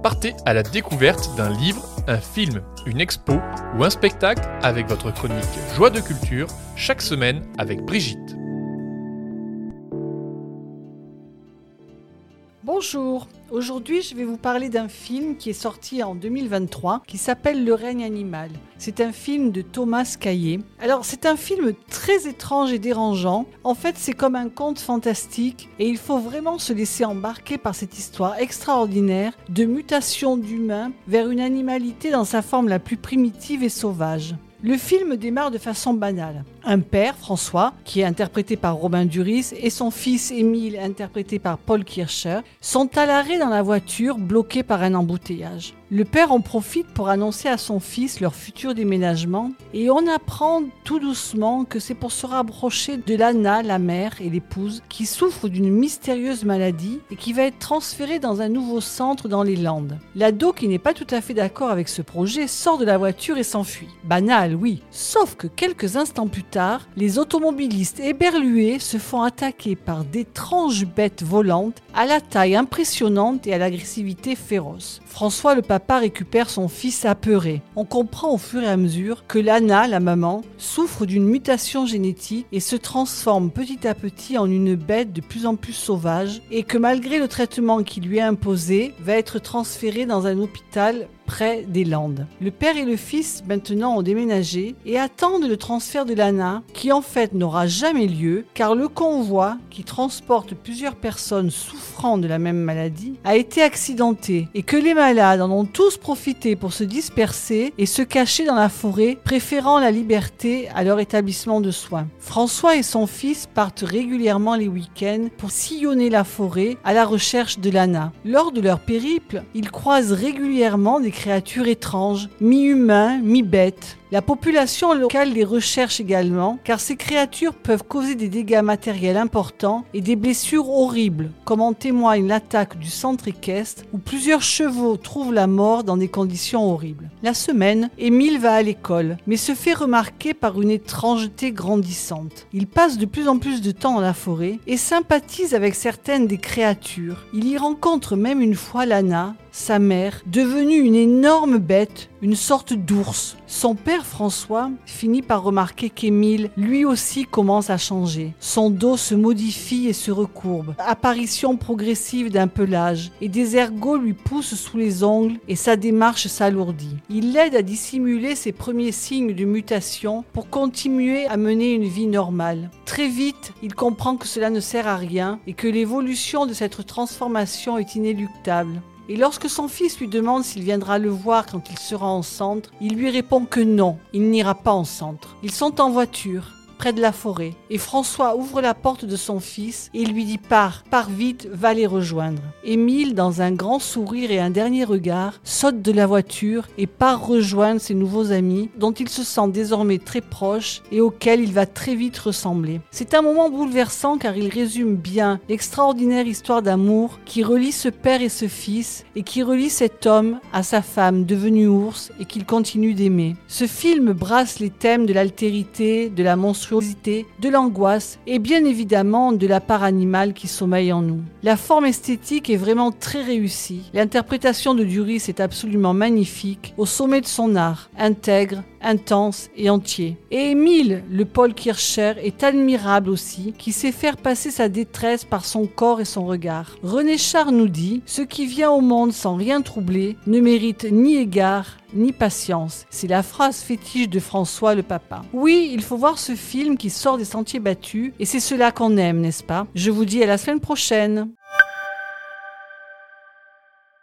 Partez à la découverte d'un livre, un film, une expo ou un spectacle avec votre chronique Joie de culture chaque semaine avec Brigitte. Bonjour, aujourd'hui je vais vous parler d'un film qui est sorti en 2023 qui s'appelle Le règne animal. C'est un film de Thomas Caillet. Alors c'est un film très étrange et dérangeant. En fait c'est comme un conte fantastique et il faut vraiment se laisser embarquer par cette histoire extraordinaire de mutation d'humain vers une animalité dans sa forme la plus primitive et sauvage. Le film démarre de façon banale. Un père, François, qui est interprété par Robin Duris, et son fils Émile, interprété par Paul Kircher, sont à l'arrêt dans la voiture, bloqués par un embouteillage. Le père en profite pour annoncer à son fils leur futur déménagement et on apprend tout doucement que c'est pour se rapprocher de Lana, la mère et l'épouse, qui souffrent d'une mystérieuse maladie et qui va être transférée dans un nouveau centre dans les Landes. L'ado, qui n'est pas tout à fait d'accord avec ce projet, sort de la voiture et s'enfuit. Banal, oui. Sauf que quelques instants plus tard, les automobilistes éberlués se font attaquer par d'étranges bêtes volantes à la taille impressionnante et à l'agressivité féroce. François, le papa, récupère son fils apeuré. On comprend au fur et à mesure que Lana, la maman, souffre d'une mutation génétique et se transforme petit à petit en une bête de plus en plus sauvage et que malgré le traitement qui lui est imposé, va être transférée dans un hôpital près des Landes. Le père et le fils maintenant ont déménagé et attendent le transfert de Lana qui en fait n'aura jamais lieu car le convoi qui transporte plusieurs personnes souffrant de la même maladie a été accidenté et que les malades en ont tous profité pour se disperser et se cacher dans la forêt, préférant la liberté à leur établissement de soins. François et son fils partent régulièrement les week-ends pour sillonner la forêt à la recherche de Lana. Lors de leur périple, ils croisent régulièrement des créatures étranges, mi-humains, mi-bêtes. La population locale les recherche également, car ces créatures peuvent causer des dégâts matériels importants et des blessures horribles, comme en témoigne l'attaque du centre équestre où plusieurs chevaux trouvent la mort dans des conditions horribles. La semaine, Émile va à l'école, mais se fait remarquer par une étrangeté grandissante. Il passe de plus en plus de temps dans la forêt et sympathise avec certaines des créatures. Il y rencontre même une fois Lana, sa mère, devenue une énorme bête, une sorte d'ours. Son père François finit par remarquer qu'Émile, lui aussi, commence à changer. Son dos se modifie et se recourbe. Apparition progressive d'un pelage et des ergots lui poussent sous les ongles et sa démarche s'alourdit. Il l'aide à dissimuler ses premiers signes de mutation pour continuer à mener une vie normale. Très vite, il comprend que cela ne sert à rien et que l'évolution de cette transformation est inéluctable. Et lorsque son fils lui demande s'il viendra le voir quand il sera en centre, il lui répond que non, il n'ira pas en centre. Ils sont en voiture, près de la forêt, et François ouvre la porte de son fils et lui dit « Pars vite, va les rejoindre ». Émile, dans un grand sourire et un dernier regard, saute de la voiture et part rejoindre ses nouveaux amis, dont il se sent désormais très proche et auxquels il va très vite ressembler. C'est un moment bouleversant car il résume bien l'extraordinaire histoire d'amour qui relie ce père et ce fils et qui relie cet homme à sa femme devenue ours et qu'il continue d'aimer. Ce film brasse les thèmes de l'altérité, de la monstruosité, de l'angoisse et bien évidemment de la part animale qui sommeille en nous. La forme esthétique est vraiment très réussie. L'interprétation de Duris est absolument magnifique, au sommet de son art, intègre, intense et entier. Et Émile, le Paul Kircher, est admirable aussi, qui sait faire passer sa détresse par son corps et son regard. René Char nous dit « Ce qui vient au monde sans rien troubler ne mérite ni égard ni patience ». C'est la phrase fétiche de François le papa. Oui, il faut voir ce film qui sort des sentiers battus et c'est cela qu'on aime, n'est-ce pas ? Je vous dis à la semaine prochaine.